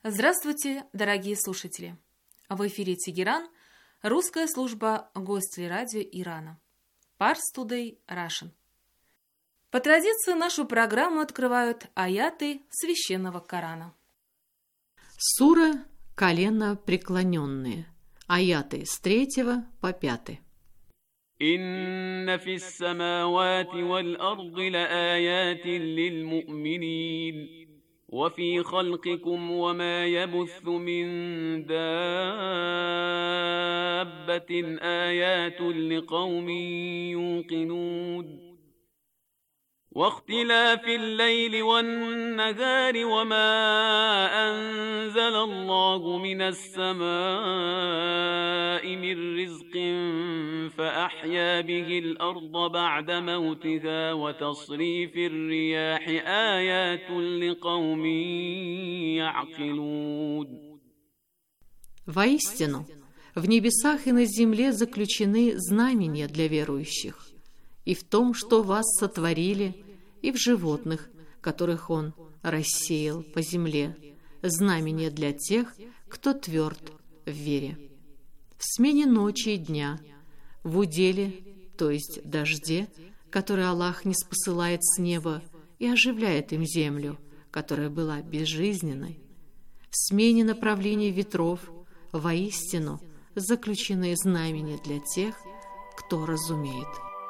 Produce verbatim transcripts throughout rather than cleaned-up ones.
Здравствуйте, дорогие слушатели! В эфире Тегеран, русская служба гостелерадио Ирана. Pars Today Russian. По традиции нашу программу открывают аяты священного Корана. Сура «Колено преклоненные». Аяты с третьего по пятый. إن في السماوات والأرض لآيات للمؤمنين وفي خلقكم وما يبث من دابة آيات لقوم يوقنون واختلاف الليل والنهار وما أنزل الله من السماء من رزق فأحيا به الأرض بعد موتها وتصريف الرياح آيات لقوم يعقلون. Воистину, в небесах и на земле заключены знамения для верующих, и в том, что вас сотворили, и в животных, которых Он рассеял по земле, знамения для тех, кто тверд в вере. В смене ночи и дня, в уделе, то есть дожде, который Аллах ниспосылает с неба и оживляет им землю, которая была безжизненной, в смене направлений ветров, воистину заключены знамения для тех, кто разумеет.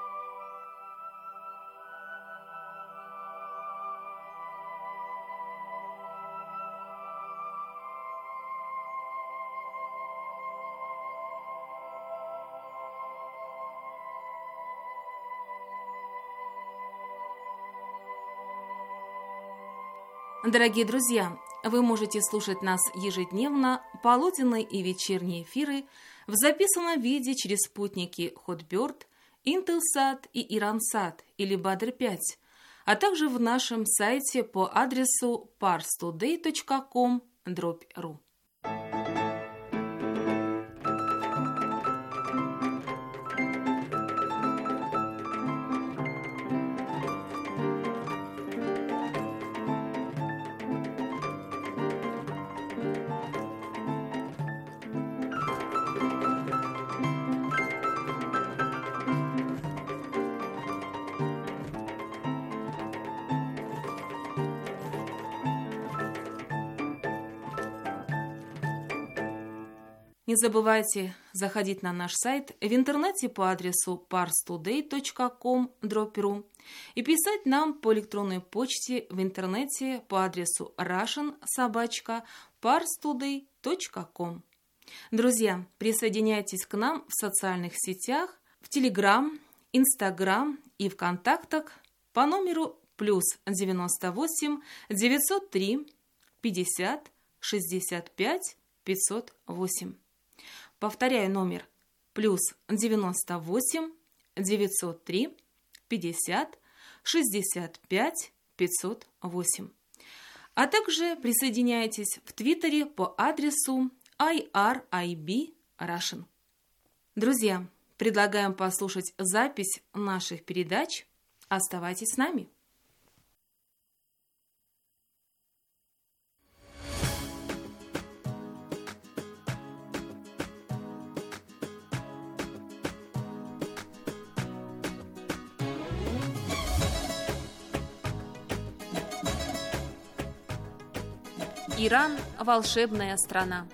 Дорогие друзья, вы можете слушать нас ежедневно, полуденные и вечерние эфиры в записанном виде через спутники Hotbird, Intelsat и Iransat или Badr пять, а также в нашем сайте по адресу pars today точка com дробь ру. Не забывайте заходить на наш сайт в интернете по адресу pars today точка com дробь ру и писать нам по электронной почте в интернете по адресу russian собака pars today точка com. Друзья, присоединяйтесь к нам в социальных сетях, в Telegram, Instagram и ВКонтактах по номеру плюс девяносто восемь девятьсот три пятьдесят шестьдесят пять пятьсот восемь. Повторяю номер плюс девяносто восемь девятьсот три пятьдесят шестьдесят пять пятьсот восемь. А также присоединяйтесь в Твиттере по адресу ай ар ай би Russian. Друзья, предлагаем послушать запись наших передач. Оставайтесь с нами. Иран – волшебная страна.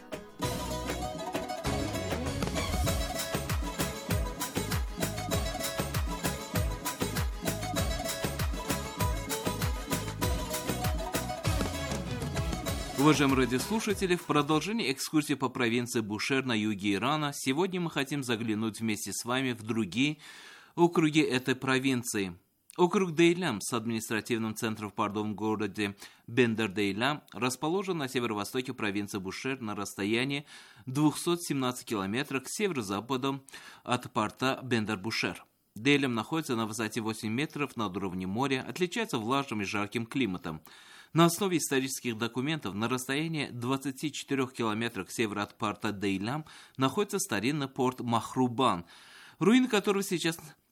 Уважаемые радиослушатели, в продолжении экскурсии по провинции Бушер на юге Ирана, сегодня мы хотим заглянуть вместе с вами в другие округи этой провинции. Округ Дейлям с административным центром в портовом городе Бендер-Дейлям расположен на северо-востоке провинции Бушер на расстоянии двухсот семнадцати километров к северо-западу от порта Бендер-Бушер. Дейлям находится на высоте восемь метров над уровнем моря, отличается влажным и жарким климатом. На основе исторических документов на расстоянии двадцати четырёх километров к северу от порта Дейлям находится старинный порт Махрубан, руины которого сейчас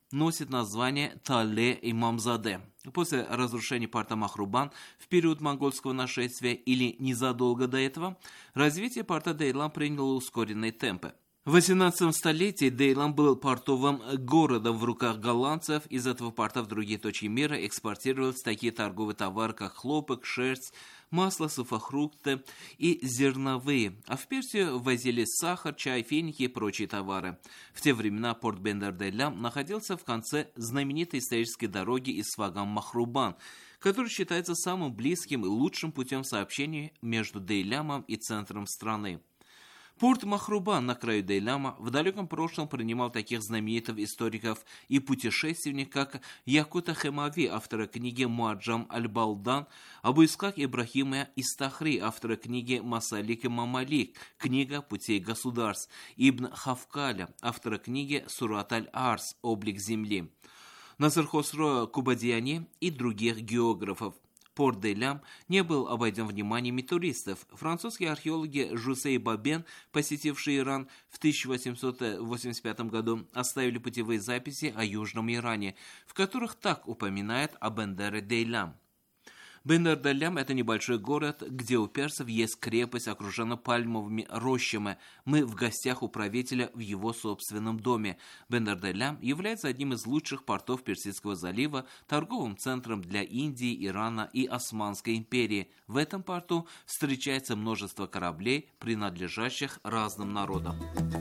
носит название Тале-Имамзаде. После разрушения порта Махрубан в период монгольского нашествия или незадолго до этого, развитие порта Дейлам приняло ускоренные темпы. В восемнадцатом столетии Дейлам был портовым городом в руках голландцев. Из этого порта в другие точки мира экспортировались такие торговые товары, как хлопок, шерсть, масло, сухофрукты и зерновые. А в Персию возили сахар, чай, финики и прочие товары. В те времена порт Бендер-Дейлам находился в конце знаменитой исторической дороги Исфаган-Махрубан, который считается самым близким и лучшим путем сообщения между Дейлямом и центром страны. Порт Махрубан на краю Дейляма в далеком прошлом принимал таких знаменитых историков и путешественников, как Якута Хемави, автора книги Муаджам Аль-Балдан, Абу Исхак Ибрахима Истахри, автора книги Масалик и Мамалик, книга «Путей государств», Ибн Хавкаля, автора книги Сурат Аль-Арс, «Облик земли», Назар Хосро Кубадиани и других географов. Порт Дейлям не был обойден вниманием туристов. Французские археологи Жусе и Бабен, посетившие Иран в тысяча восемьсот восемьдесят пятом году, оставили путевые записи о Южном Иране, в которых так упоминает о Бендер-Дейлям. Бендер-Дейлям – это небольшой город, где у персов есть крепость, окружена пальмовыми рощами. Мы в гостях у правителя в его собственном доме. Бендер-Дейлям является одним из лучших портов Персидского залива, торговым центром для Индии, Ирана и Османской империи. В этом порту встречается множество кораблей, принадлежащих разным народам.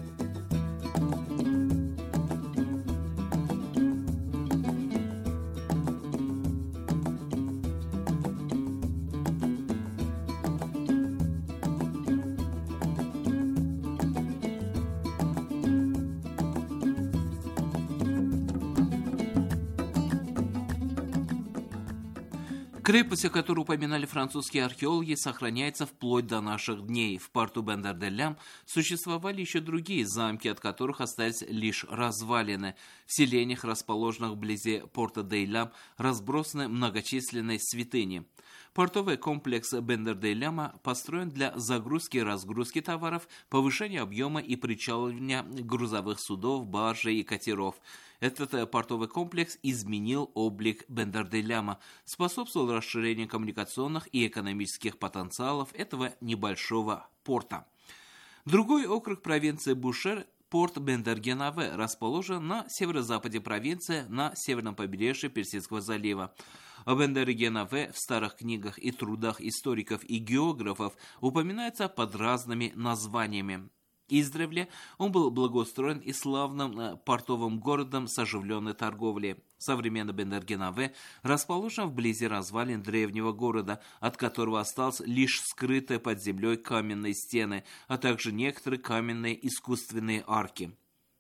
Крепость, о которой упоминали французские археологи, сохраняется вплоть до наших дней. В порту Бендер-Дейлям существовали еще другие замки, от которых остались лишь развалины. В селениях, расположенных вблизи порта Дейлям, разбросаны многочисленные святыни. Портовый комплекс Бендер-Дейляма построен для загрузки и разгрузки товаров, повышения объема и причаливания грузовых судов, баржей и катеров. Этот портовый комплекс изменил облик Бендер-Дейляма, способствовал расширению коммуникационных и экономических потенциалов этого небольшого порта. Другой округ провинции Бушер – порт Бендер-Генаве, расположен на северо-западе провинции, на северном побережье Персидского залива. О Бендер-Генаве в старых книгах и трудах историков и географов упоминается под разными названиями. Издревле он был благоустроен и славным портовым городом с оживленной торговлей. Современный Бендер-Генаве расположен вблизи развалин древнего города, от которого осталось лишь скрытые под землей каменные стены, а также некоторые каменные искусственные арки.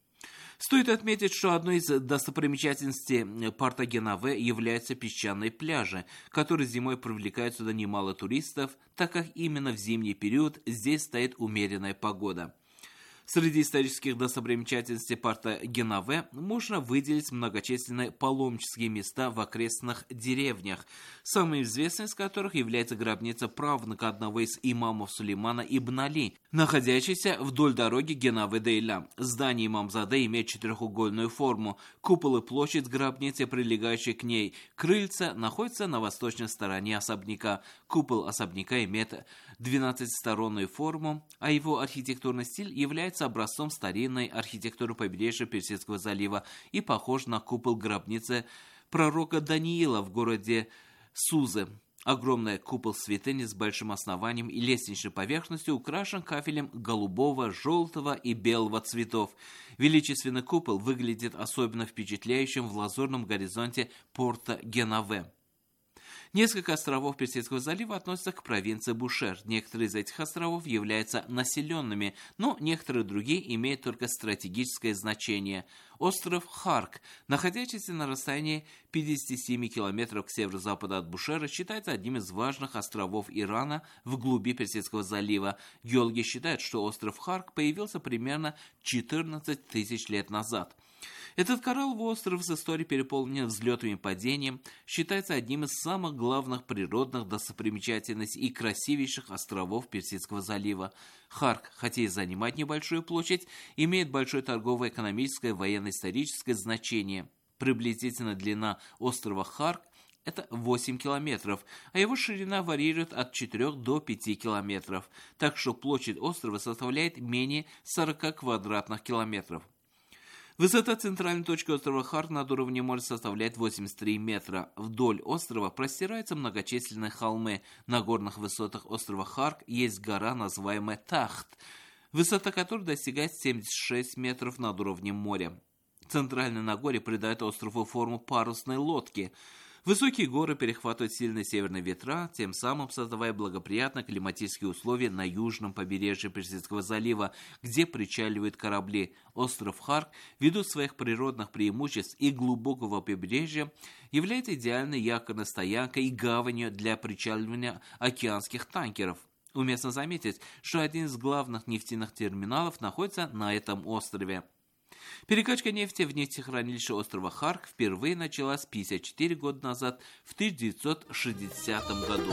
Стоит отметить, что одной из достопримечательностей порта Генаве являются песчаные пляжи, которые зимой привлекают сюда немало туристов, так как именно в зимний период здесь стоит умеренная погода. Среди исторических достопримечательностей порта Генаве можно выделить многочисленные паломнические места в окрестных деревнях, самой известной из которых является гробница правнука одного из имамов Сулеймана ибн Али, находящаяся вдоль дороги Генаве-Дейлям. Здание Имамзаде имеет четырехугольную форму, купол и площадь с гробницей, прилегающей к ней. Крыльца находятся на восточной стороне особняка. Купол особняка имеет двенадцатистороннюю форму, а его архитектурный стиль является образцом старинной архитектуры побережья Персидского залива и похож на купол гробницы пророка Даниила в городе Сузы. Огромный купол святыни с большим основанием и лестничной поверхностью украшен кафелем голубого, желтого и белого цветов. Величественный купол выглядит особенно впечатляющим в лазурном горизонте порта Генаве. Несколько островов Персидского залива относятся к провинции Бушер. Некоторые из этих островов являются населенными, но некоторые другие имеют только стратегическое значение. Остров Харк, находящийся на расстоянии пятидесяти семи километров к северо-западу от Бушера, считается одним из важных островов Ирана в глуби Персидского залива. Геологи считают, что остров Харк появился примерно четырнадцать тысяч лет назад. Этот коралловый остров с историей, переполненной взлетами и падением, считается одним из самых главных природных достопримечательностей и красивейших островов Персидского залива. Харк, хотя и занимает небольшую площадь, имеет большое торговое, экономическое, военно-историческое значение. Приблизительно длина острова Харк – это восемь километров, а его ширина варьирует от четырёх до пяти километров, так что площадь острова составляет менее сорока квадратных километров. Высота центральной точки острова Харк над уровнем моря составляет восемьдесят три метра. Вдоль острова простираются многочисленные холмы. На горных высотах острова Харк есть гора, называемая Тахт, высота которой достигает семьдесят шесть метров над уровнем моря. Центральное Нагорье придает острову форму парусной лодки. Высокие горы перехватывают сильные северные ветра, тем самым создавая благоприятные климатические условия на южном побережье Персидского залива, где причаливают корабли. Остров Харк, ввиду своих природных преимуществ и глубокого побережья, является идеальной якорной стоянкой и гаванью для причаливания океанских танкеров. Уместно заметить, что один из главных нефтяных терминалов находится на этом острове. Перекачка нефти в нефтехранилище острова Харк впервые началась пятьдесят четыре года назад, в тысяча девятьсот шестидесятом году.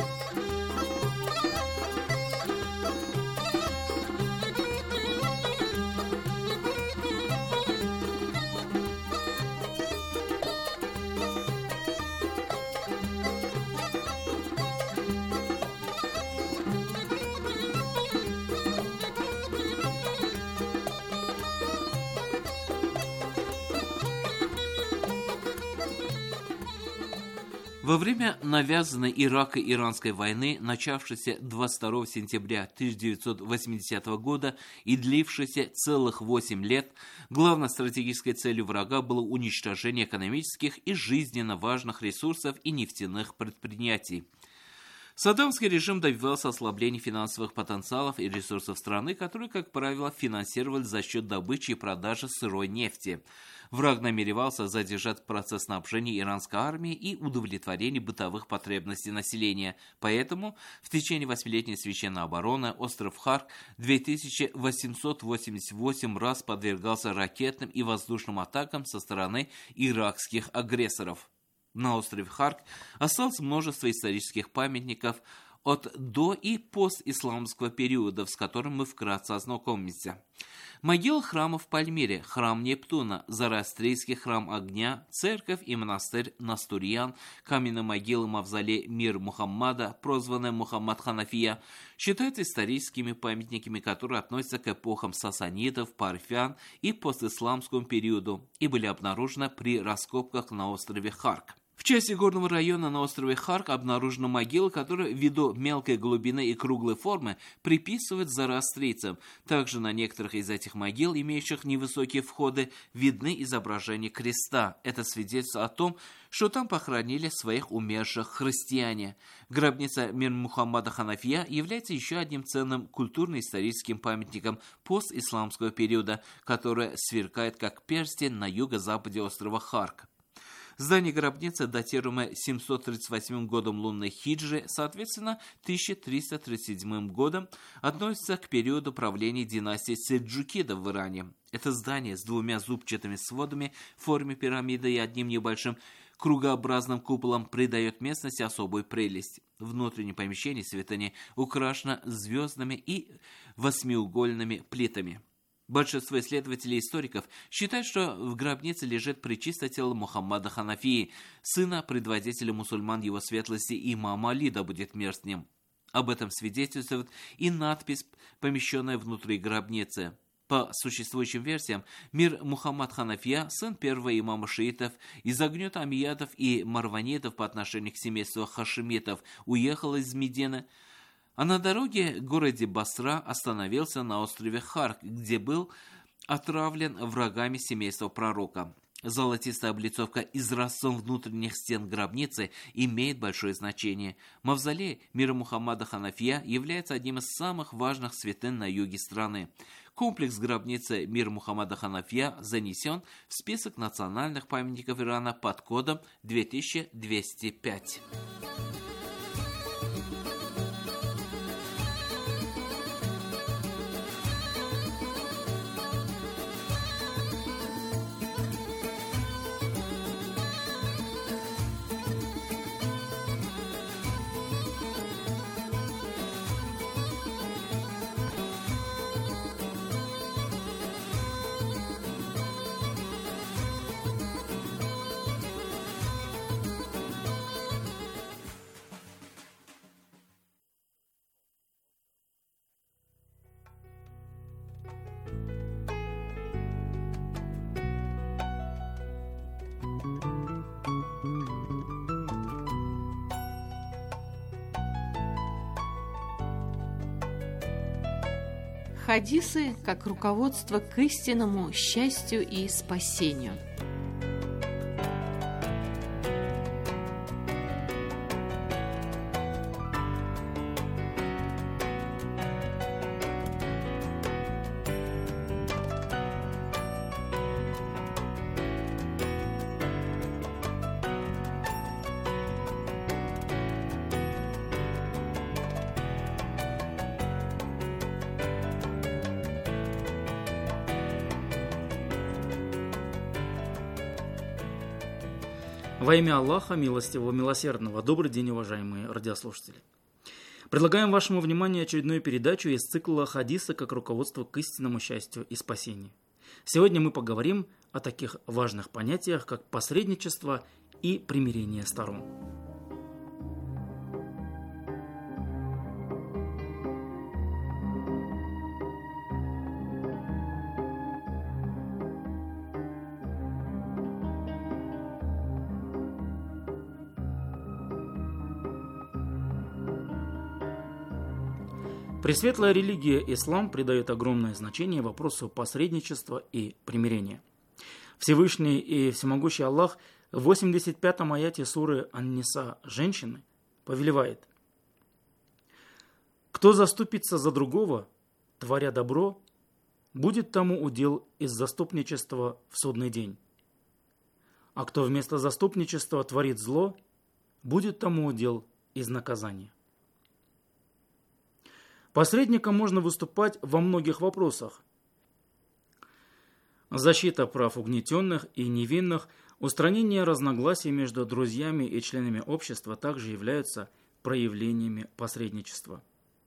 Во время навязанной Ирако-Иранской войны, начавшейся двадцать второго сентября тысяча девятьсот восьмидесятого года и длившейся целых восемь лет, главной стратегической целью врага было уничтожение экономических и жизненно важных ресурсов и нефтяных предприятий. Саддамский режим добивался ослабления финансовых потенциалов и ресурсов страны, которые, как правило, финансировались за счет добычи и продажи сырой нефти. Враг намеревался задержать процесс снабжения иранской армии и удовлетворения бытовых потребностей населения. Поэтому в течение восьмилетней священной обороны остров Харк две тысячи восемьсот восемьдесят восемь раз подвергался ракетным и воздушным атакам со стороны иракских агрессоров. На острове Харк осталось множество исторических памятников от до- и постисламского периодов, с которым мы вкратце ознакомимся. Могила храма в Пальмире, храм Нептуна, Зороастрийский храм огня, церковь и монастырь Настурьян, каменная могила мавзолей Мир Мухаммада, прозванная Мухаммад Ханафия, считаются историческими памятниками, которые относятся к эпохам сасанидов, парфян и постисламскому периоду и были обнаружены при раскопках на острове Харк. В части горного района на острове Харк обнаружена могила, которая ввиду мелкой глубины и круглой формы приписывает зороастрийцам. Также на некоторых из этих могил, имеющих невысокие входы, видны изображения креста. Это свидетельствует о том, что там похоронили своих умерших христиане. Гробница Мир Мухаммада Ханафия является еще одним ценным культурно-историческим памятником постисламского периода, которое сверкает как перстень на юго-западе острова Харк. Здание гробницы, датируемое семьсот тридцать восьмым годом лунной хиджры, соответственно, тысяча триста тридцать седьмым годом, относится к периоду правления династии сельджукидов в Иране. Это здание с двумя зубчатыми сводами в форме пирамиды и одним небольшим кругообразным куполом придает местности особую прелесть. Внутреннее помещение святыни украшено звездными и восьмиугольными плитами. Большинство исследователей и историков считают, что в гробнице лежит пречистое тело Мухаммада Ханафии, сына предводителя мусульман его светлости имама Али, да будет мир с ним. Об этом свидетельствует и надпись, помещенная внутри гробницы. По существующим версиям, Мир Мухаммад Ханафия, сын первого имама шиитов, из огнета амиядов и марванитов по отношению к семейству хашимитов, уехал из Медины, а на дороге к городе Басра остановился на острове Харк, где был отравлен врагами семейства пророка. Золотистая облицовка изразцом внутренних стен гробницы имеет большое значение. Мавзолей Мира Мухаммада Ханафия является одним из самых важных святынь на юге страны. Комплекс гробницы Мир Мухаммада Ханафия занесен в список национальных памятников Ирана под кодом две тысячи двести пять. Хадисы как руководство к истинному счастью и спасению. Во имя Аллаха, милостивого, милосердного, добрый день, уважаемые радиослушатели. Предлагаем вашему вниманию очередную передачу из цикла «Хадисы как руководство к истинному счастью и спасению». Сегодня мы поговорим о таких важных понятиях, как посредничество и примирение сторон. Пресветлая религия ислам придает огромное значение вопросу посредничества и примирения. Всевышний и всемогущий Аллах в восемьдесят пятом аяте суры Ан-Ниса «Женщины» повелевает: «Кто заступится за другого, творя добро, будет тому удел из заступничества в судный день. А кто вместо заступничества творит зло, будет тому удел из наказания». Посредником можно выступать во многих вопросах. Защита прав угнетенных и невинных, устранение разногласий между друзьями и членами общества также являются проявлениями посредничества.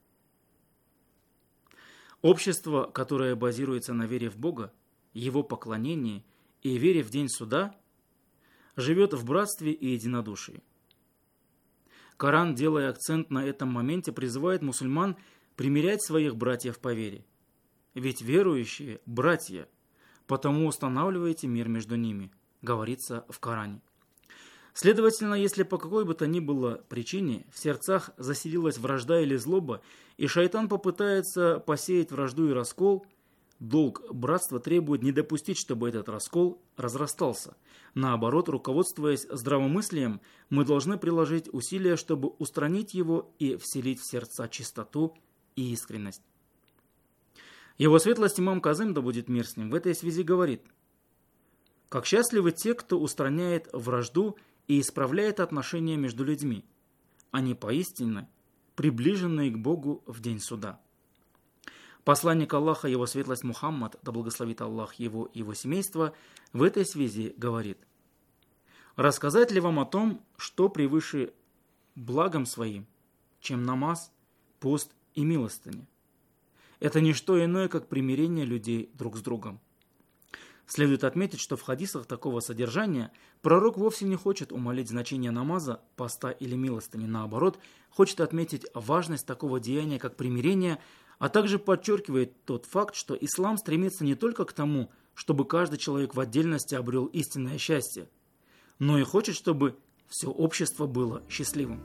Общество, которое базируется на вере в Бога, Его поклонении и вере в день суда, живет в братстве и единодушии. Коран, делая акцент на этом моменте, призывает мусульман примирять своих братьев по вере. Ведь верующие – братья, потому устанавливайте мир между ними, говорится в Коране. Следовательно, если по какой бы то ни было причине в сердцах заселилась вражда или злоба, и шайтан попытается посеять вражду и раскол, долг братства требует не допустить, чтобы этот раскол разрастался. Наоборот, руководствуясь здравомыслием, мы должны приложить усилия, чтобы устранить его и вселить в сердца чистоту и искренность. Его светлость имам Казым, да будет мир с ним, в этой связи говорит: «Как счастливы те, кто устраняет вражду и исправляет отношения между людьми. Они поистине приближенные к Богу в день суда». Посланник Аллаха, его светлость Мухаммад, да благословит Аллах его и его семейство, в этой связи говорит: «Рассказать ли вам о том, что превыше благом своим, чем намаз, пост и милостыня? Это не что иное, как примирение людей друг с другом». Следует отметить, что в хадисах такого содержания пророк вовсе не хочет умалить значение намаза, поста или милостыни. Наоборот, хочет отметить важность такого деяния, как примирение, а также подчеркивает тот факт, что ислам стремится не только к тому, чтобы каждый человек в отдельности обрел истинное счастье, но и хочет, чтобы все общество было счастливым.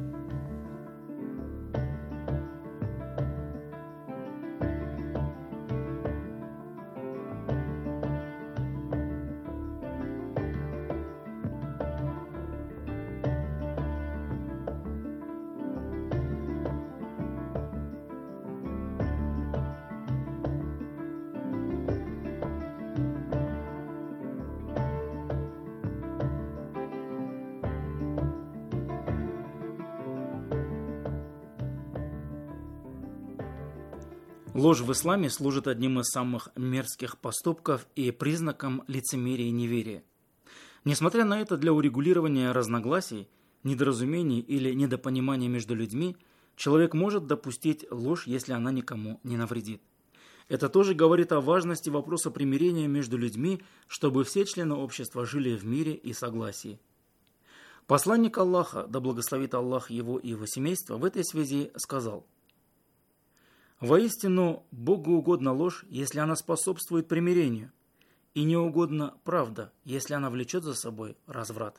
Ложь в исламе служит одним из самых мерзких поступков и признаком лицемерия и неверия. Несмотря на это, для урегулирования разногласий, недоразумений или недопонимания между людьми, человек может допустить ложь, если она никому не навредит. Это тоже говорит о важности вопроса примирения между людьми, чтобы все члены общества жили в мире и согласии. Посланник Аллаха, да благословит Аллах его и его семейство, в этой связи сказал: «Воистину, Богу угодна ложь, если она способствует примирению, и не угодна правда, если она влечет за собой разврат».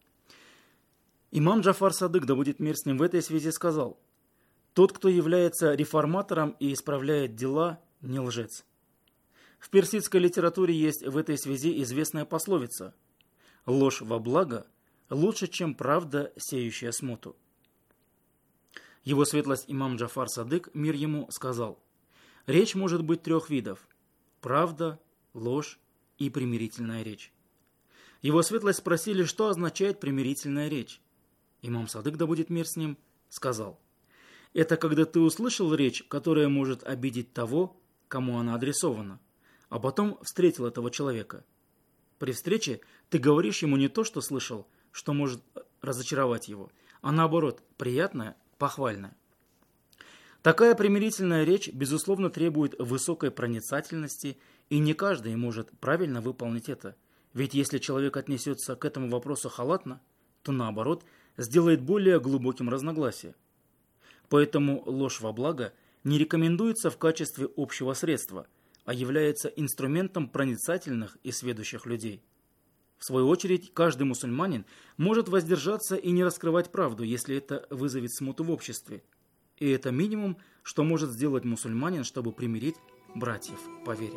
Имам Джафар Садык, да будет мир с ним, в этой связи сказал: «Тот, кто является реформатором и исправляет дела, не лжец. В персидской литературе есть в этой связи известная пословица «Ложь во благо лучше, чем правда, сеющая смуту». Его светлость имам Джафар Садык, мир ему, сказал: «Речь может быть трех видов – правда, ложь и примирительная речь». Его светлость спросили, что означает примирительная речь. Имам Садык, да будет мир с ним, сказал: «Это когда ты услышал речь, которая может обидеть того, кому она адресована, а потом встретил этого человека. При встрече ты говоришь ему не то, что слышал, что может разочаровать его, а наоборот, приятное, похвальное». Такая примирительная речь, безусловно, требует высокой проницательности, и не каждый может правильно выполнить это. Ведь если человек отнесется к этому вопросу халатно, то наоборот, сделает более глубоким разногласие. Поэтому ложь во благо не рекомендуется в качестве общего средства, а является инструментом проницательных и сведущих людей. В свою очередь, каждый мусульманин может воздержаться и не раскрывать правду, если это вызовет смуту в обществе. И это минимум, что может сделать мусульманин, чтобы примирить братьев по вере.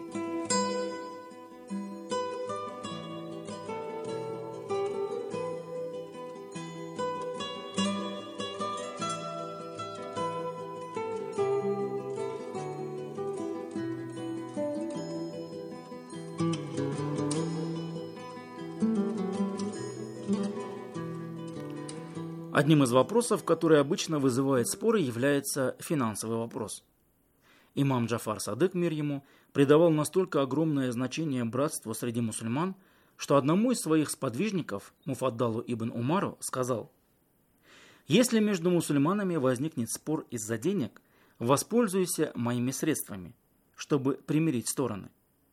Одним из вопросов, который обычно вызывает споры, является финансовый вопрос. Имам Джафар Садык, мир ему, придавал настолько огромное значение братству среди мусульман, что одному из своих сподвижников, Муфаддалу ибн Умару, сказал: «Если между мусульманами возникнет спор из-за денег, воспользуйся моими средствами, чтобы примирить стороны».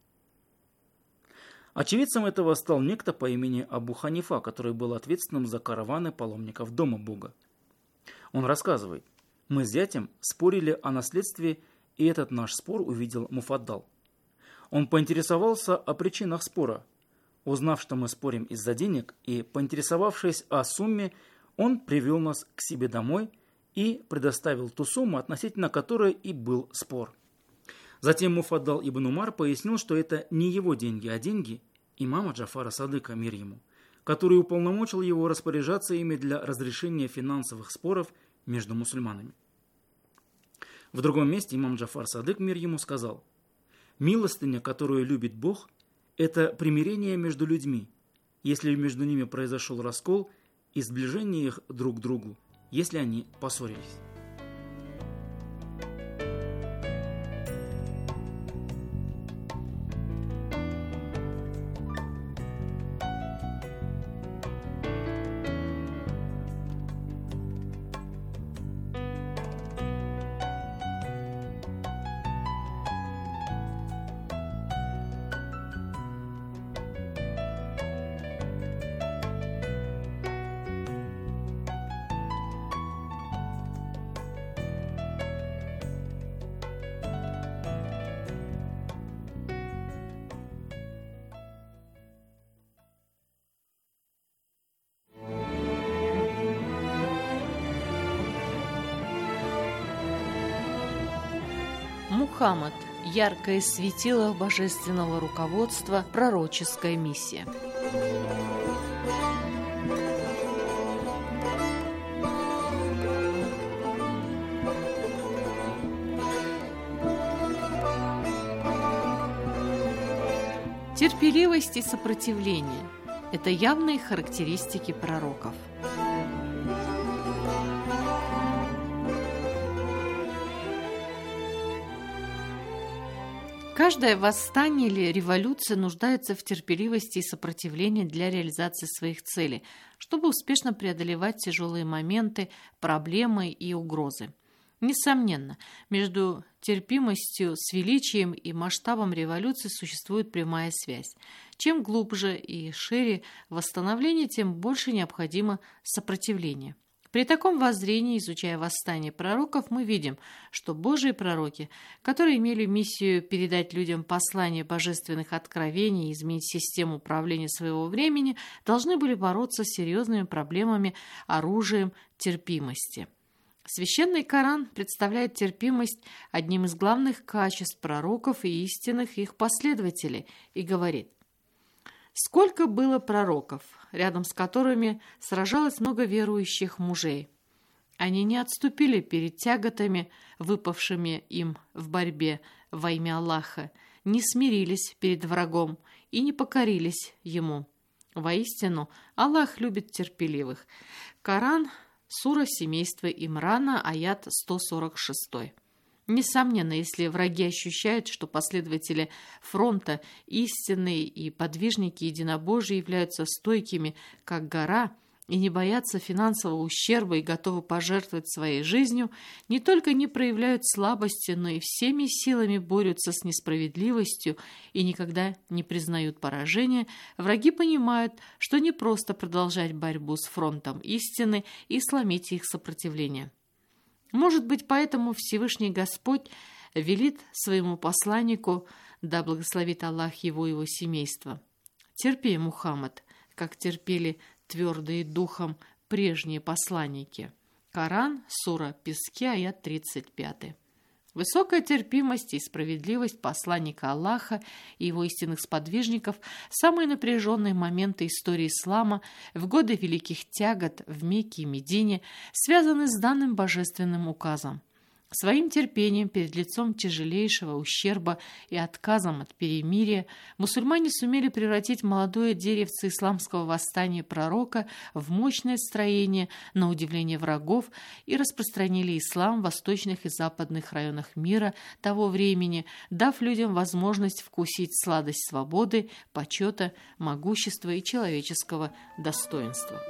Очевидцем этого стал некто по имени Абу Ханифа, который был ответственным за караваны паломников Дома Бога. Он рассказывает: «Мы с зятем спорили о наследстве, и этот наш спор увидел Муфаддал. Он поинтересовался о причинах спора. Узнав, что мы спорим из-за денег, и поинтересовавшись о сумме, он привел нас к себе домой и предоставил ту сумму, относительно которой и был спор. Затем Муфаддал ибн Умар пояснил, что это не его деньги, а деньги имама Джафара Садыка, мир ему, который уполномочил его распоряжаться ими для разрешения финансовых споров между мусульманами». В другом месте имам Джафар Садык, мир ему, сказал: «Милостыня, которую любит Бог, это примирение между людьми, если между ними произошел раскол, и сближение их друг к другу, если они поссорились». Мухаммад – яркое светило божественного руководства, пророческая миссия. Терпеливость и сопротивление – это явные характеристики пророков. Каждое восстание или революция нуждается в терпеливости и сопротивлении для реализации своих целей, чтобы успешно преодолевать тяжелые моменты, проблемы и угрозы. Несомненно, между терпимостью с величием и масштабом революции существует прямая связь. Чем глубже и шире восстановление, тем больше необходимо сопротивление. При таком воззрении, изучая восстание пророков, мы видим, что Божьи пророки, которые имели миссию передать людям послание божественных откровений и изменить систему управления своего времени, должны были бороться с серьезными проблемами оружием терпимости. Священный Коран представляет терпимость одним из главных качеств пророков и истинных их последователей и говорит: «Сколько было пророков, рядом с которыми сражалось много верующих мужей. Они не отступили перед тяготами, выпавшими им в борьбе во имя Аллаха, не смирились перед врагом и не покорились ему. Воистину, Аллах любит терпеливых». Коран, сура семейства Имрана, аят сто сорок шесть. Несомненно, если враги ощущают, что последователи фронта, истинные и подвижники единобожия являются стойкими, как гора, и не боятся финансового ущерба и готовы пожертвовать своей жизнью, не только не проявляют слабости, но и всеми силами борются с несправедливостью и никогда не признают поражения, враги понимают, что не просто продолжать борьбу с фронтом истины и сломить их сопротивление. Может быть, поэтому Всевышний Господь велит своему посланнику, да благословит Аллах его и его семейство: «Терпи, Мухаммад, как терпели твердые духом прежние посланники». Коран, сура Пески, аят тридцать пять. Высокая терпимость и справедливость посланника Аллаха и его истинных сподвижников в самые напряженные моменты истории ислама, в годы великих тягот в Мекке и Медине, связаны с данным божественным указом. Своим терпением перед лицом тяжелейшего ущерба и отказом от перемирия мусульмане сумели превратить молодое деревце исламского восстания пророка в мощное строение на удивление врагов и распространили ислам в восточных и западных районах мира того времени, дав людям возможность вкусить сладость свободы, почета, могущества и человеческого достоинства.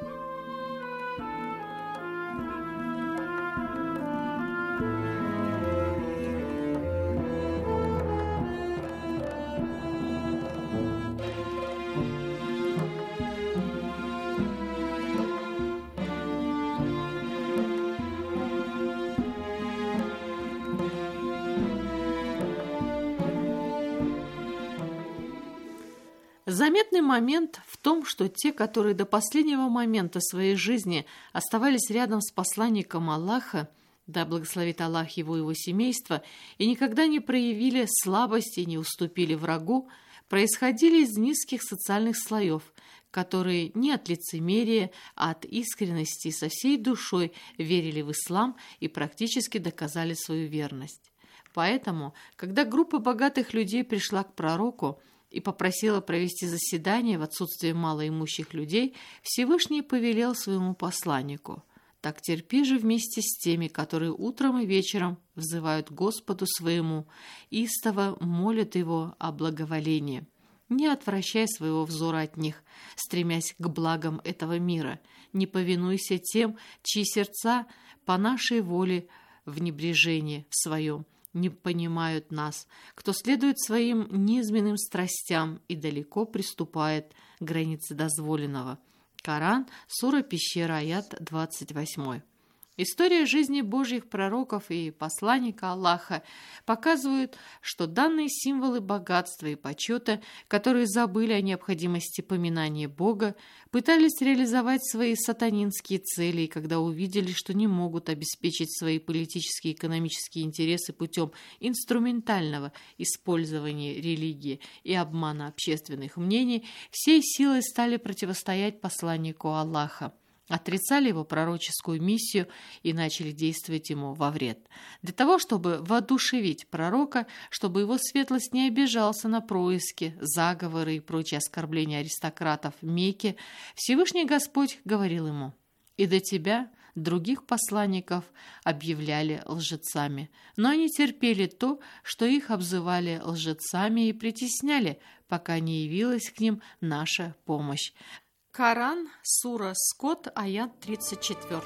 Заметный момент в том, что те, которые до последнего момента своей жизни оставались рядом с посланником Аллаха, да благословит Аллах его и его семейство, и никогда не проявили слабости и не уступили врагу, происходили из низких социальных слоев, которые не от лицемерия, а от искренности со всей душой верили в ислам и практически доказали свою верность. Поэтому, когда группа богатых людей пришла к пророку и попросила провести заседание в отсутствие малоимущих людей, Всевышний повелел своему посланнику: «Так терпи же вместе с теми, которые утром и вечером взывают Господу своему, истово молят Его о благоволении. Не отвращай своего взора от них, стремясь к благам этого мира. Не повинуйся тем, чьи сердца по нашей воле в небрежении своем не понимают нас, кто следует своим низменным страстям и далеко приступает к границе дозволенного». Коран, сура Пещера, аят двадцать восемь. История жизни Божьих пророков и посланника Аллаха показывают, что данные символы богатства и почета, которые забыли о необходимости поминания Бога, пытались реализовать свои сатанинские цели, и когда увидели, что не могут обеспечить свои политические и экономические интересы путем инструментального использования религии и обмана общественных мнений, всей силой стали противостоять посланнику Аллаха, отрицали его пророческую миссию и начали действовать ему во вред. Для того, чтобы воодушевить пророка, чтобы его светлость не обижался на происки, заговоры и прочие оскорбления аристократов Мекки, Всевышний Господь говорил ему: «И до тебя других посланников объявляли лжецами, но они терпели то, что их обзывали лжецами, и притесняли, пока не явилась к ним наша помощь». Коран, сура Скот, аят тридцать четыре.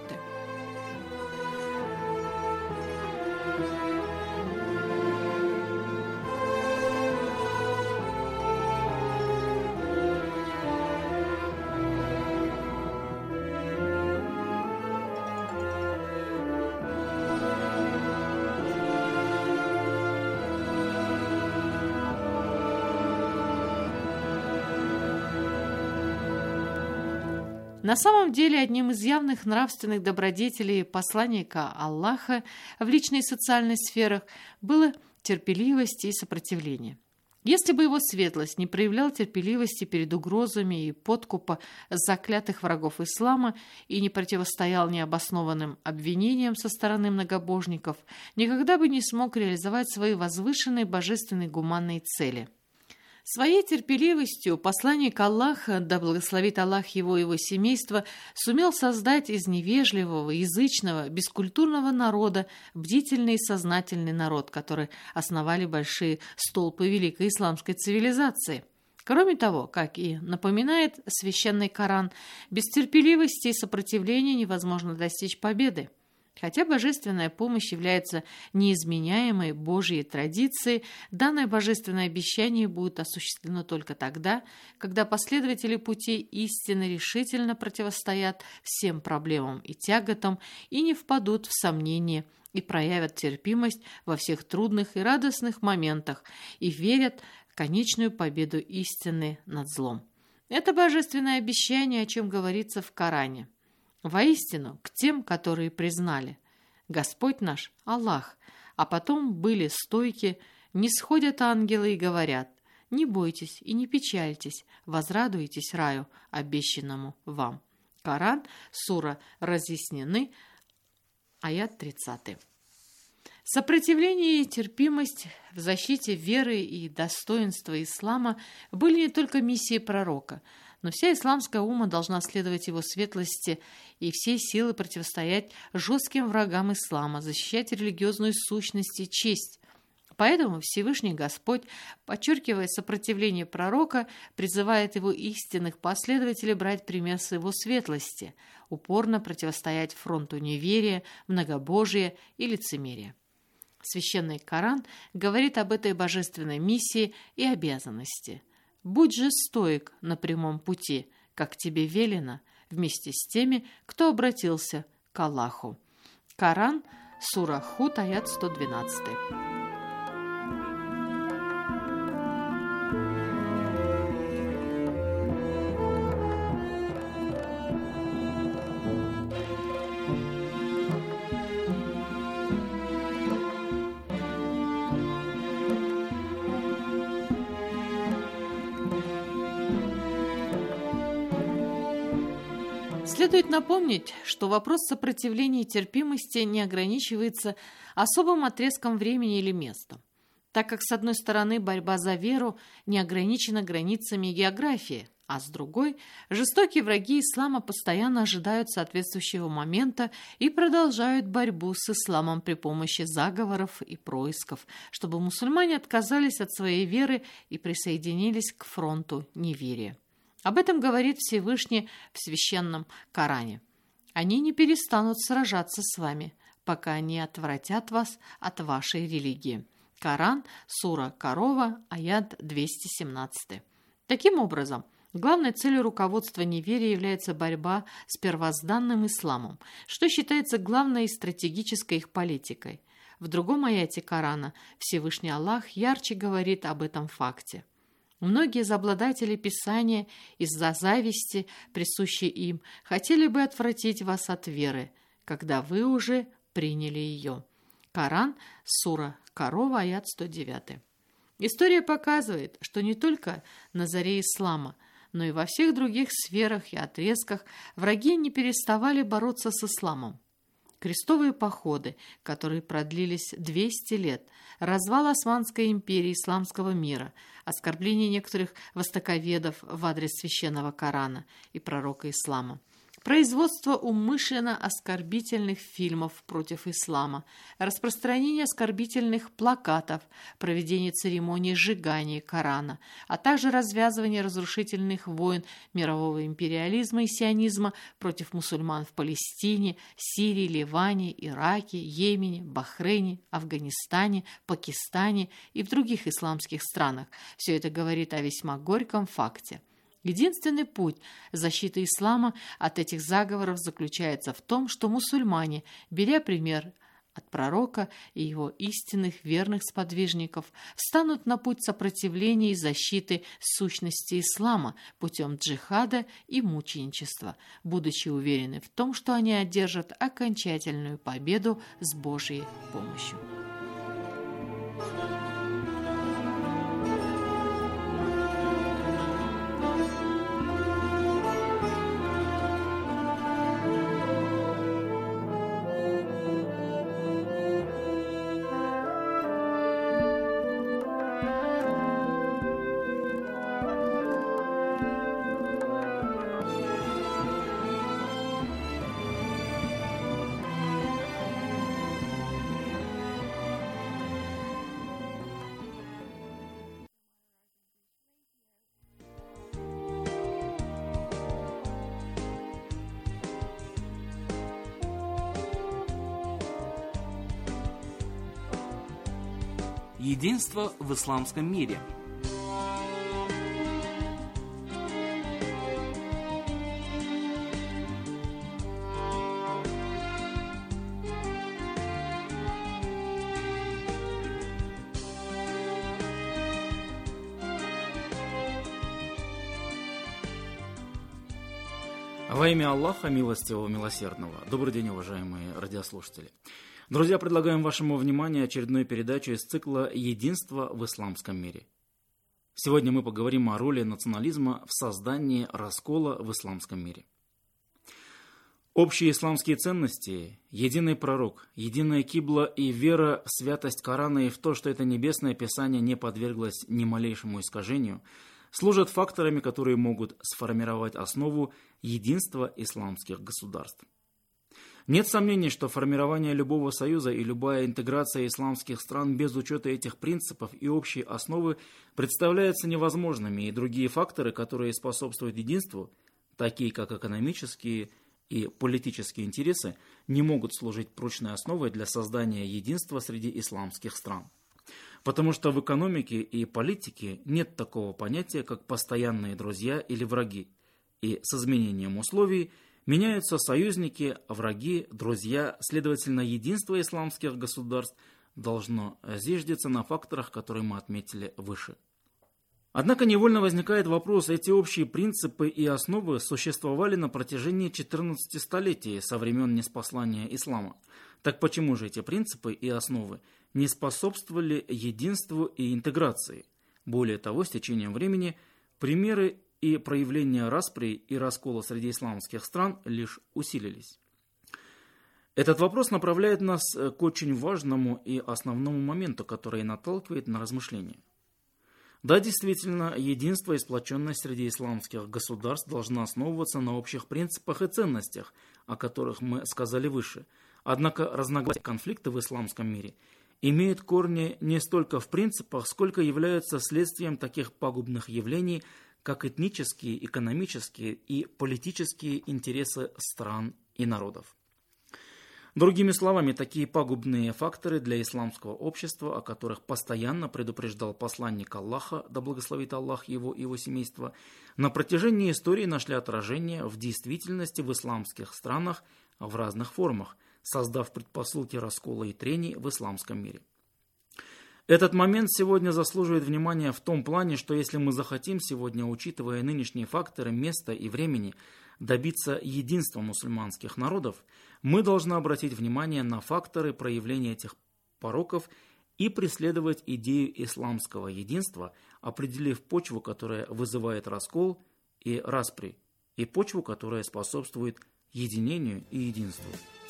На самом деле, одним из явных нравственных добродетелей посланника Аллаха в личной и социальной сферах было терпеливость и сопротивление. Если бы его светлость не проявлял терпеливости перед угрозами и подкупа заклятых врагов ислама и не противостоял необоснованным обвинениям со стороны многобожников, никогда бы не смог реализовать свои возвышенные божественные гуманные цели. Своей терпеливостью посланник Аллаха, да благословит Аллах его и его семейство, сумел создать из невежливого, язычного, бескультурного народа бдительный и сознательный народ, который основали большие столпы великой исламской цивилизации. Кроме того, как и напоминает священный Коран, без терпеливости и сопротивления невозможно достичь победы. Хотя божественная помощь является неизменяемой Божьей традицией, данное божественное обещание будет осуществлено только тогда, когда последователи пути истины решительно противостоят всем проблемам и тяготам и не впадут в сомнение и проявят терпимость во всех трудных и радостных моментах и верят в конечную победу истины над злом. Это божественное обещание, о чем говорится в Коране. Воистину, к тем, которые признали: Господь наш – Аллах, а потом были стойки, нисходят ангелы и говорят: не бойтесь и не печальтесь, возрадуйтесь раю, обещанному вам. Коран, сура Разъяснены, аят тридцатый. Сопротивление и терпимость в защите веры и достоинства ислама были не только миссией пророка, но вся исламская умма должна следовать его светлости и всей силы противостоять жестким врагам ислама, защищать религиозную сущность и честь. Поэтому Всевышний Господь, подчеркивая сопротивление пророка, призывает его истинных последователей брать пример с его светлости, упорно противостоять фронту неверия, многобожия и лицемерия. Священный Коран говорит об этой божественной миссии и обязанности. «Будь же стоик на прямом пути, как тебе велено, вместе с теми, кто обратился к Аллаху». Коран, сура Худ, аят сто двенадцать. Следует напомнить, что вопрос сопротивления и терпимости не ограничивается особым отрезком времени или места, так как, с одной стороны, борьба за веру не ограничена границами географии, а с другой, жестокие враги ислама постоянно ожидают соответствующего момента и продолжают борьбу с исламом при помощи заговоров и происков, чтобы мусульмане отказались от своей веры и присоединились к фронту неверия. Об этом говорит Всевышний в священном Коране. «Они не перестанут сражаться с вами, пока они отвратят вас от вашей религии». Коран, сура Корова, аят двести семнадцать. Таким образом, главной целью руководства неверия является борьба с первозданным исламом, что считается главной и стратегической их политикой. В другом аяте Корана Всевышний Аллах ярче говорит об этом факте. Многие из обладателей Писания из-за зависти, присущей им, хотели бы отвратить вас от веры, когда вы уже приняли ее. Коран, сура Корова, аят сто девять. История показывает, что не только на заре ислама, но и во всех других сферах и отрезках враги не переставали бороться с исламом. Крестовые походы, которые продлились двести лет, развал Османской империи исламского мира, оскорбление некоторых востоковедов в адрес священного Корана и пророка ислама, производство умышленно оскорбительных фильмов против ислама, распространение оскорбительных плакатов, проведение церемонии сжигания Корана, а также развязывание разрушительных войн мирового империализма и сионизма против мусульман в Палестине, Сирии, Ливане, Ираке, Йемене, Бахрейне, Афганистане, Пакистане и в других исламских странах. Все это говорит о весьма горьком факте. Единственный путь защиты ислама от этих заговоров заключается в том, что мусульмане, беря пример от пророка и его истинных верных сподвижников встанут на путь сопротивления и защиты сущности ислама путем джихада и мученичества, будучи уверены в том, что они одержат окончательную победу с Божьей помощью. Единство в исламском мире. Во имя Аллаха, милостивого, милосердного. Добрый день, уважаемые радиослушатели. Друзья, предлагаем вашему вниманию очередную передачу из цикла «Единство в исламском мире». Сегодня мы поговорим о роли национализма в создании раскола в исламском мире. Общие исламские ценности, единый пророк, единая кибла и вера в святость Корана и в то, что это небесное писание не подверглось ни малейшему искажению, служат факторами, которые могут сформировать основу единства исламских государств. Нет сомнений, что формирование любого союза и любая интеграция исламских стран без учета этих принципов и общей основы представляются невозможными, и другие факторы, которые способствуют единству, такие как экономические и политические интересы, не могут служить прочной основой для создания единства среди исламских стран. Потому что в экономике и политике нет такого понятия, как постоянные друзья или враги, и с изменением условий меняются союзники, враги, друзья, следовательно, единство исламских государств должно зиждиться на факторах, которые мы отметили выше. Однако невольно возникает вопрос, эти общие принципы и основы существовали на протяжении четырнадцати столетий со времен ниспослания ислама. Так почему же эти принципы и основы не способствовали единству и интеграции? Более того, с течением времени примеры и проявления распри и раскола среди исламских стран лишь усилились. Этот вопрос направляет нас к очень важному и основному моменту, который наталкивает на размышления. Да, действительно, единство и сплоченность среди исламских государств должна основываться на общих принципах и ценностях, о которых мы сказали выше. Однако разногласия и конфликты в исламском мире имеют корни не столько в принципах, сколько являются следствием таких пагубных явлений, как этнические, экономические и политические интересы стран и народов. Другими словами, такие пагубные факторы для исламского общества, о которых постоянно предупреждал посланник Аллаха, да благословит Аллах его и его семейство, на протяжении истории нашли отражение в действительности в исламских странах в разных формах, создав предпосылки раскола и трений в исламском мире. Этот момент сегодня заслуживает внимания в том плане, что если мы захотим сегодня, учитывая нынешние факторы места и времени, добиться единства мусульманских народов, мы должны обратить внимание на факторы проявления этих пороков и преследовать идею исламского единства, определив почву, которая вызывает раскол и распри, и почву, которая способствует единению и единству.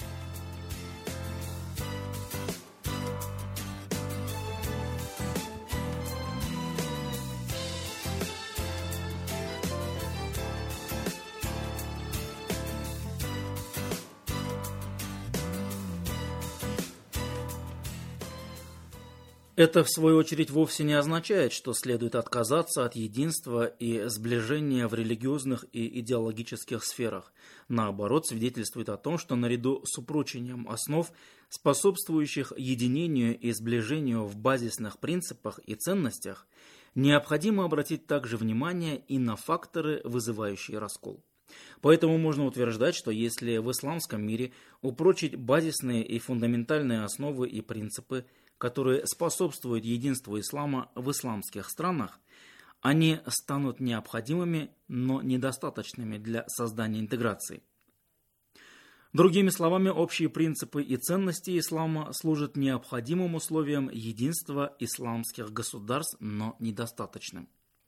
Это, в свою очередь, вовсе не означает, что следует отказаться от единства и сближения в религиозных и идеологических сферах. Наоборот, свидетельствует о том, что наряду с упрочением основ, способствующих единению и сближению в базисных принципах и ценностях, необходимо обратить также внимание и на факторы, вызывающие раскол. Поэтому можно утверждать, что если в исламском мире упрочить базисные и фундаментальные основы и принципы, которые способствуют единству ислама в исламских странах, они станут необходимыми, но недостаточными для создания интеграции. Другими словами, общие принципы и ценности ислама служат необходимым условием единства исламских государств, но недостаточным.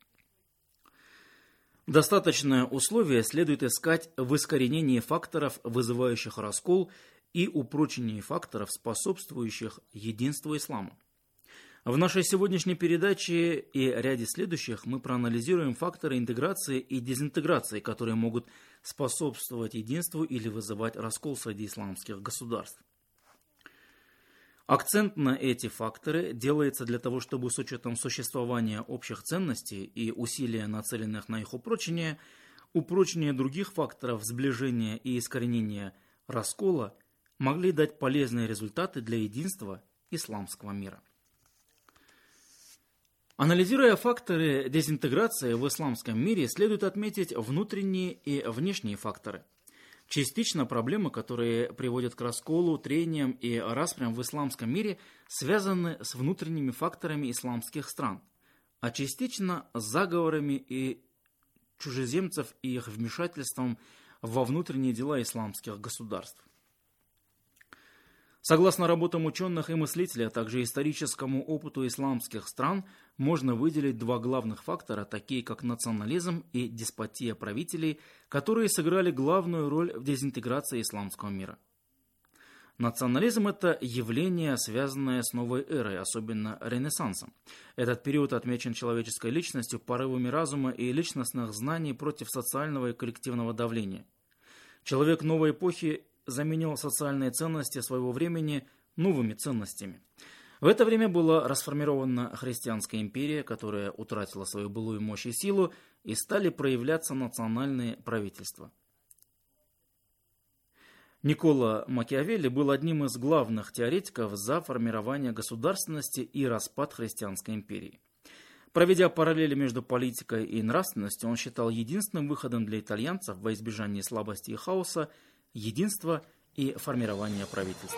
Достаточное условие следует искать в искоренении факторов, вызывающих раскол, и упрочении факторов, способствующих единству ислама. В нашей сегодняшней передаче и ряде следующих мы проанализируем факторы интеграции и дезинтеграции, которые могут способствовать единству или вызывать раскол среди исламских государств. Акцент на эти факторы делается для того, чтобы с учетом существования общих ценностей и усилия, нацеленных на их упрочение, упрочение других факторов сближения и искоренения раскола могли дать полезные результаты для единства исламского мира. Анализируя факторы дезинтеграции в исламском мире, следует отметить внутренние и внешние факторы. Частично проблемы, которые приводят к расколу, трениям и распрям в исламском мире, связаны с внутренними факторами исламских стран, а частично с заговорами и чужеземцев и их вмешательством во внутренние дела исламских государств. Согласно работам ученых и мыслителей, а также историческому опыту исламских стран, можно выделить два главных фактора, такие как национализм и деспотия правителей, которые сыграли главную роль в дезинтеграции исламского мира. Национализм – это явление, связанное с новой эрой, особенно Ренессансом. Этот период отмечен человеческой личностью, порывами разума и личностных знаний против социального и коллективного давления. Человек новой эпохи заменил социальные ценности своего времени новыми ценностями. В это время была расформирована христианская империя, которая утратила свою былую мощь и силу, и стали проявляться национальные правительства. Никколо Макиавелли был одним из главных теоретиков за формирование государственности и распад христианской империи. Проведя параллели между политикой и нравственностью, он считал единственным выходом для итальянцев во избежание слабости и хаоса единство и формирование правительства.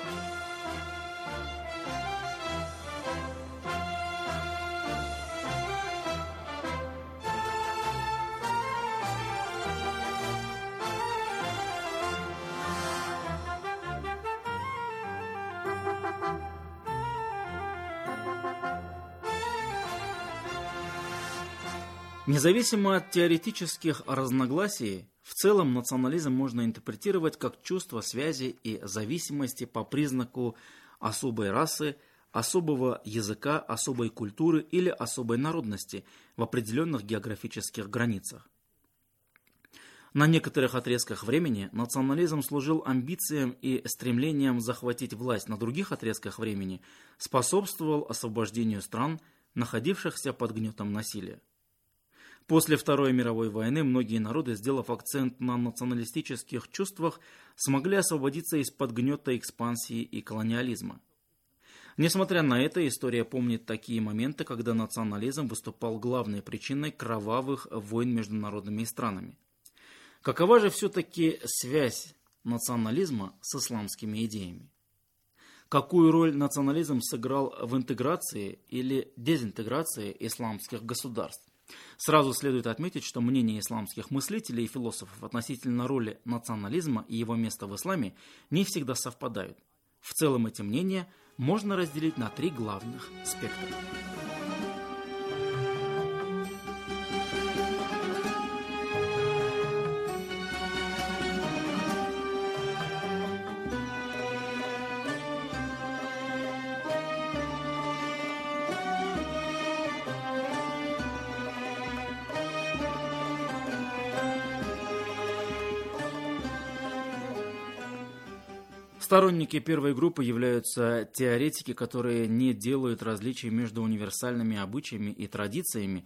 Независимо от теоретических разногласий, в целом национализм можно интерпретировать как чувство связи и зависимости по признаку особой расы, особого языка, особой культуры или особой народности в определенных географических границах. На некоторых отрезках времени национализм служил амбициям и стремлением захватить власть, на других отрезках времени способствовал освобождению стран, находившихся под гнетом насилия. После Второй мировой войны многие народы, сделав акцент на националистических чувствах, смогли освободиться из-под гнета экспансии и колониализма. Несмотря на это, история помнит такие моменты, когда национализм выступал главной причиной кровавых войн между народами и странами. Какова же все-таки связь национализма с исламскими идеями? Какую роль национализм сыграл в интеграции или дезинтеграции исламских государств? Сразу следует отметить, что мнения исламских мыслителей и философов относительно роли национализма и его места в исламе не всегда совпадают. В целом эти мнения можно разделить на три главных спектра. Сторонники первой группы являются теоретики, которые не делают различий между универсальными обычаями и традициями.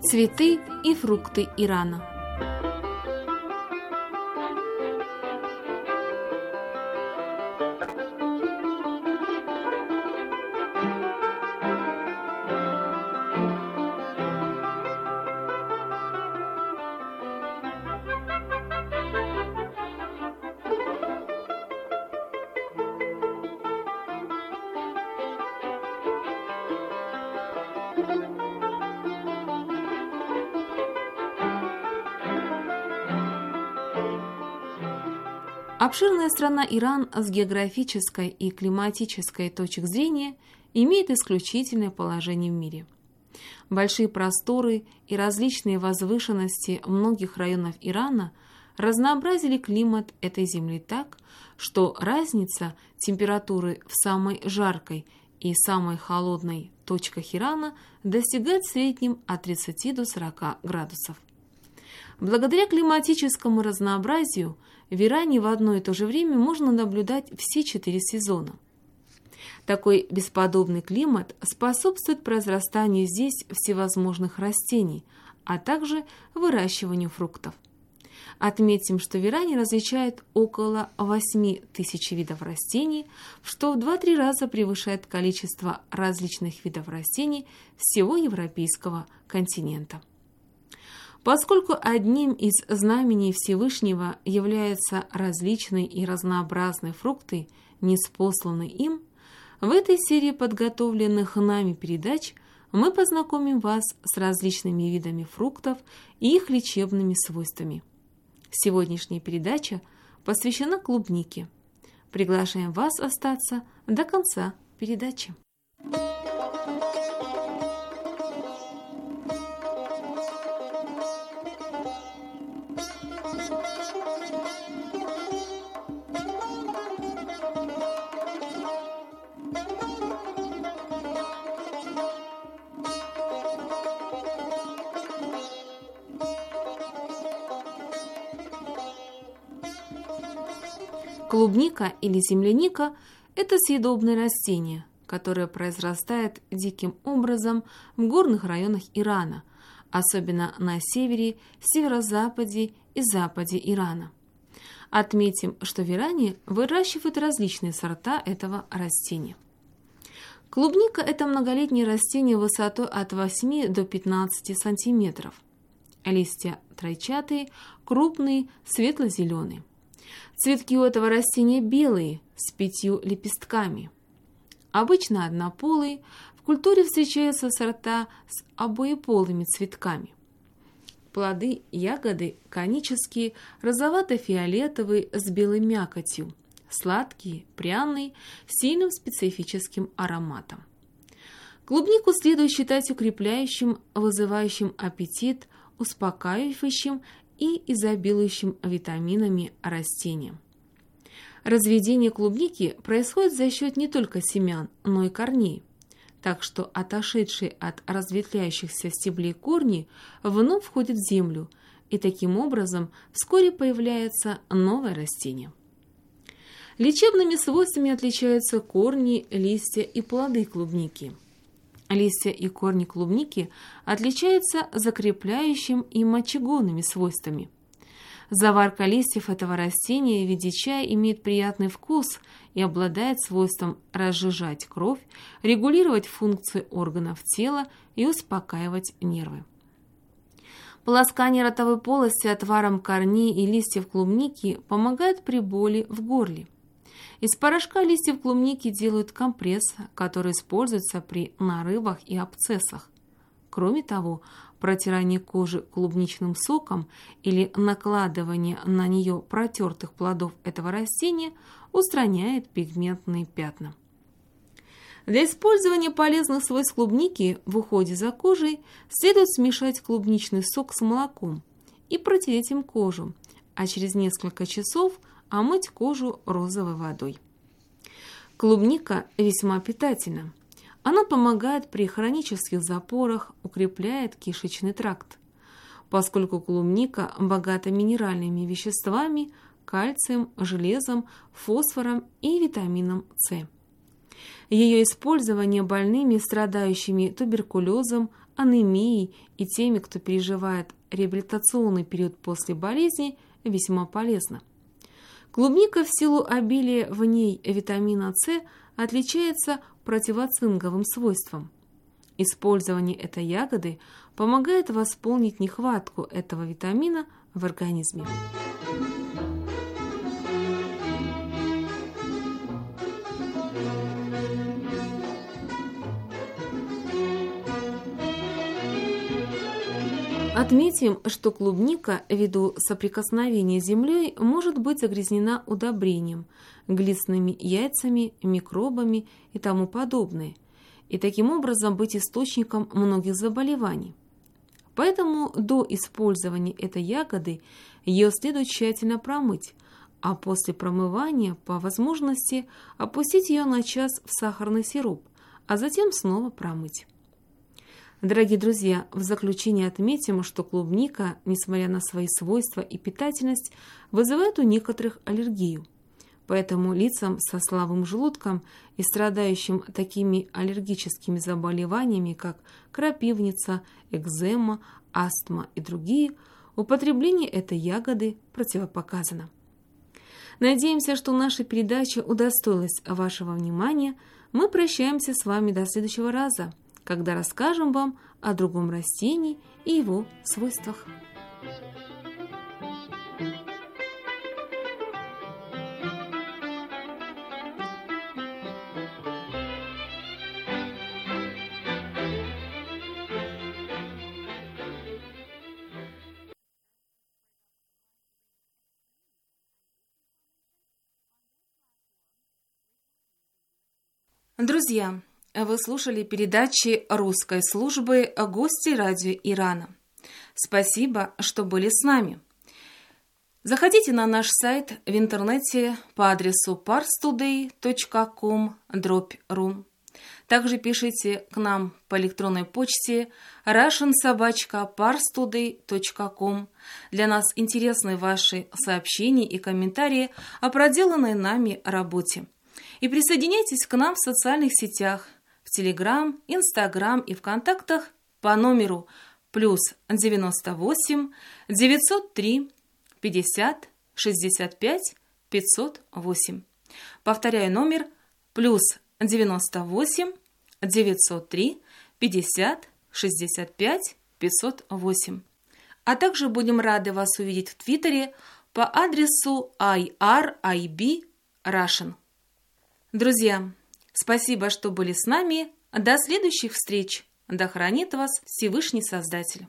Цветы и фрукты Ирана. Обширная страна Иран с географической и климатической точек зрения имеет исключительное положение в мире. Большие просторы и различные возвышенности многих районов Ирана разнообразили климат этой земли так, что разница температуры в самой жаркой и самой холодной точках Ирана достигает в среднем от тридцати до сорока градусов. Благодаря климатическому разнообразию в Иране в одно и то же время можно наблюдать все четыре сезона. Такой бесподобный климат способствует произрастанию здесь всевозможных растений, а также выращиванию фруктов. Отметим, что в Иране различают около восьми тысяч видов растений, что в два-три раза превышает количество различных видов растений всего европейского континента. Поскольку одним из знамений Всевышнего являются различные и разнообразные фрукты, ниспосланные им, в этой серии подготовленных нами передач мы познакомим вас с различными видами фруктов и их лечебными свойствами. Сегодняшняя передача посвящена клубнике. Приглашаем вас остаться до конца передачи. Клубника или земляника – это съедобное растение, которое произрастает диким образом в горных районах Ирана, особенно на севере, северо-западе и западе Ирана. Отметим, что в Иране выращивают различные сорта этого растения. Клубника – это многолетнее растение высотой от восьми до пятнадцати сантиметров. Листья тройчатые, крупные, светло-зеленые. Цветки у этого растения белые, с пятью лепестками. Обычно однополые, в культуре встречаются сорта с обоеполыми цветками. Плоды, ягоды конические, розовато-фиолетовые с белой мякотью, сладкие, пряные, с сильным специфическим ароматом. Клубнику следует считать укрепляющим, вызывающим аппетит, успокаивающим и изобилующим витаминами растением. Разведение клубники происходит за счет не только семян, но и корней, так что отошедшие от разветвляющихся стеблей корни вновь входят в землю, и таким образом вскоре появляется новое растение. Лечебными свойствами отличаются корни, листья и плоды клубники. Листья и корни клубники отличаются закрепляющим и мочегонными свойствами. Заварка листьев этого растения в виде чая имеет приятный вкус и обладает свойством разжижать кровь, регулировать функции органов тела и успокаивать нервы. Полоскание ротовой полости отваром корней и листьев клубники помогает при боли в горле. Из порошка листьев клубники делают компресс, который используется при нарывах и абсцессах. Кроме того, протирание кожи клубничным соком или накладывание на нее протертых плодов этого растения устраняет пигментные пятна. Для использования полезных свойств клубники в уходе за кожей следует смешать клубничный сок с молоком и протереть им кожу, а через несколько часов омыть кожу розовой водой. Клубника весьма питательна. Она помогает при хронических запорах, укрепляет кишечный тракт. Поскольку клубника богата минеральными веществами, кальцием, железом, фосфором и витамином С. Ее использование больными, страдающими туберкулезом, анемией и теми, кто переживает реабилитационный период после болезни, весьма полезна. Клубника в силу обилия в ней витамина С отличается противоцинковым свойством. Использование этой ягоды помогает восполнить нехватку этого витамина в организме. Отметим, что клубника, ввиду соприкосновения с землей, может быть загрязнена удобрением, глистными яйцами, микробами и тому подобное, и таким образом быть источником многих заболеваний. Поэтому до использования этой ягоды ее следует тщательно промыть, а после промывания, по возможности, опустить ее на час в сахарный сироп, а затем снова промыть. Дорогие друзья, в заключение отметим, что клубника, несмотря на свои свойства и питательность, вызывает у некоторых аллергию. Поэтому лицам со слабым желудком и страдающим такими аллергическими заболеваниями, как крапивница, экзема, астма и другие, употребление этой ягоды противопоказано. Надеемся, что наша передача удостоилась вашего внимания. Мы прощаемся с вами до следующего раза, когда расскажем вам о другом растении и его свойствах. Друзья, вы слушали передачи русской службы «Гости радио Ирана». Спасибо, что были с нами. Заходите на наш сайт в интернете по адресу парстудей точка ком дробь ру. Также пишите к нам по электронной почте russian собака parstoday точка ком. Для нас интересны ваши сообщения и комментарии о проделанной нами работе. И присоединяйтесь к нам в социальных сетях, в Телеграм, Инстаграм и ВКонтактах по номеру плюс девяносто восемь девятьсот три пятьдесят шестьдесят пять пятьсот восемь. Повторяю номер плюс девяносто восемь девятьсот три пятьдесят шестьдесят пять пятьсот восемь. А также будем рады вас увидеть в Твиттере по адресу ай ар ай би Russian. Друзья, спасибо, что были с нами. До следующих встреч. Да хранит вас Всевышний Создатель.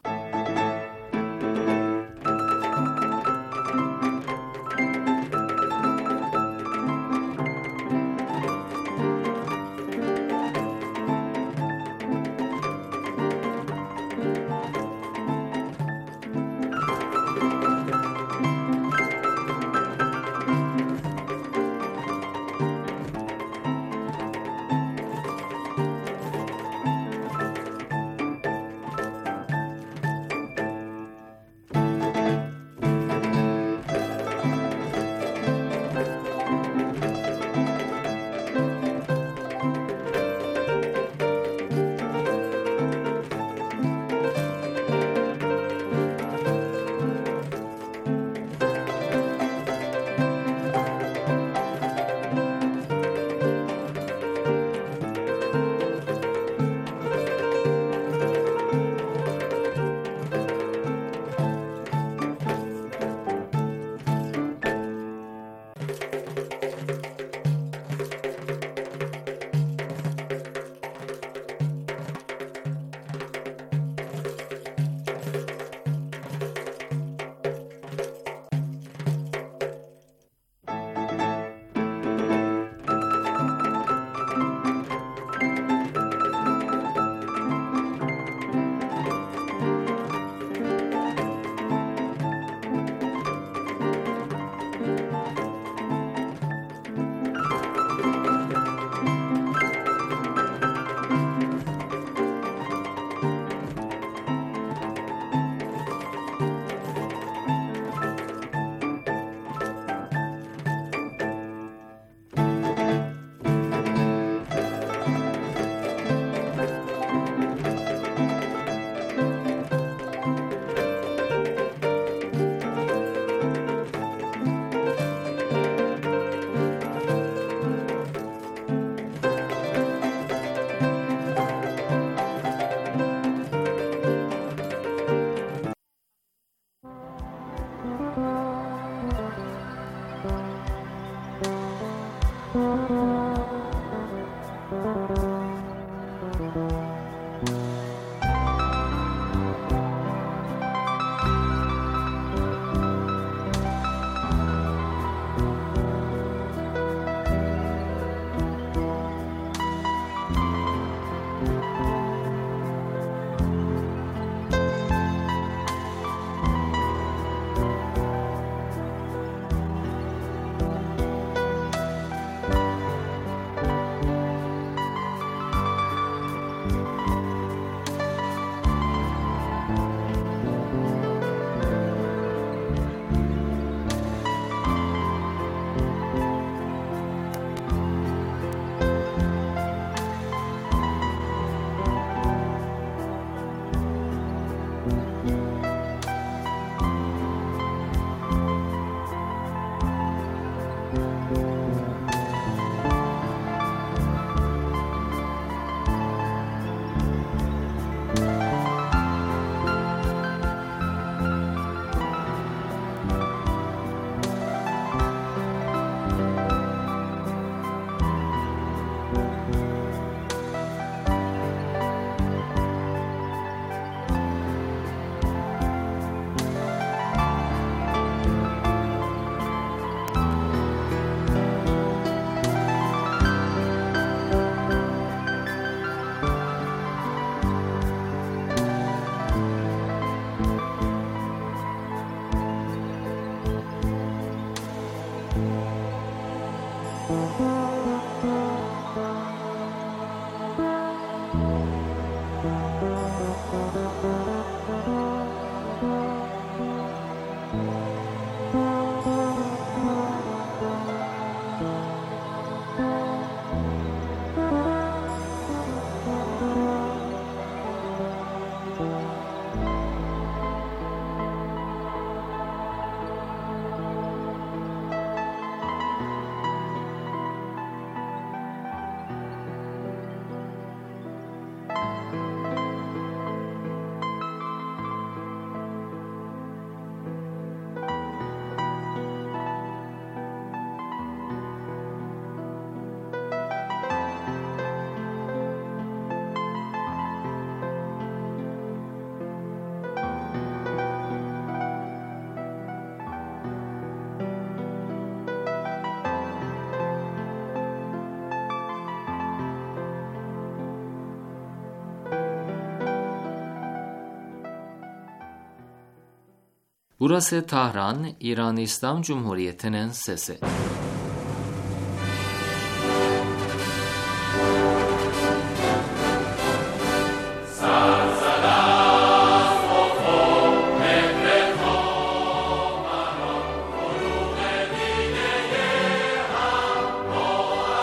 Burası Tahran, İran İslam Cumhuriyeti'nin sesi.